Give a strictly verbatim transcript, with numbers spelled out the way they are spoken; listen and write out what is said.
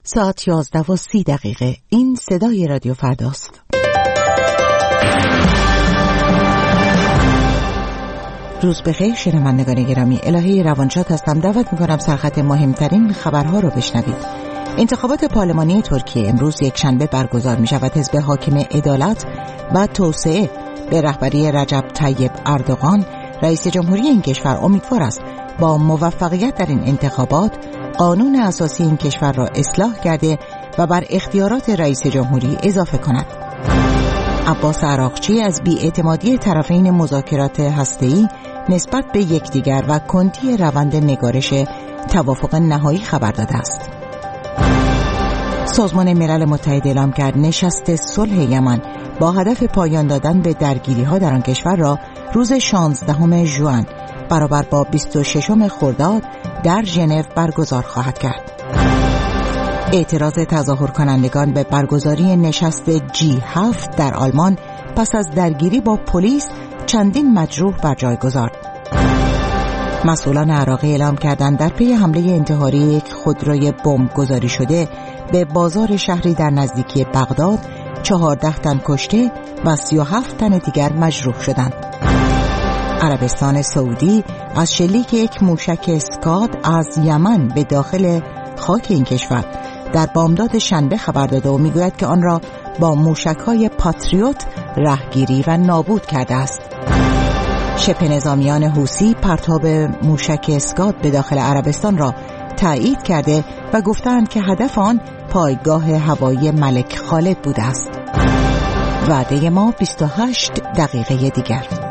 ساعت یازده و سی دقیقه. این صدای رادیو فرداست. روز بخیر شنوندگان گرامی، الهه روانشاد هستم. دعوت میکنم سرخط مهمترین خبرها رو بشنوید. انتخابات پارلمانی ترکیه امروز یک شنبه برگزار می شود. حزب حاکم عدالت و توسعه به رهبری رجب طیب اردوغان رئیس جمهوری این کشور امیدوار است با موفقیت در این انتخابات قانون اساسی این کشور را اصلاح کرده و بر اختیارات رئیس جمهوری اضافه کند. عباس عراقچی از بی‌اعتمادی طرفین مذاکرات هسته‌ای نسبت به یکدیگر و کندی روند نگارش توافق نهایی خبر داده است. سازمان ملل متحد اعلام کرد نشست صلح یمن با هدف پایان دادن به درگیری‌ها در آن کشور را روز شانزدهم ژوئن برابر با بیست و ششم خرداد در ژنو برگزار خواهد کرد. اعتراض تظاهر کنندگان به برگزاری نشست جی هفت در آلمان پس از درگیری با پلیس چندین مجروح بر جای گذارد. مسئولان عراقی اعلام کردند در پی حمله انتحاری یک خودروی بمب گذاری شده به بازار شهری در نزدیکی بغداد چهارده تن کشته و سی و هفت تن دیگر مجروح شدند. عربستان سعودی از شلیک یک موشک اسکاد از یمن به داخل خاک این کشور در بامداد شنبه خبر داده و میگوید که آن را با موشک‌های پاتریوت رهگیری و نابود کرده است. شبه نظامیان حوثی پرتاب موشک اسکاد به داخل عربستان را تایید کرده و گفتند که هدف آن پایگاه هوایی ملک خالد بوده است. وعده ما بیست و هشت دقیقه دیگر.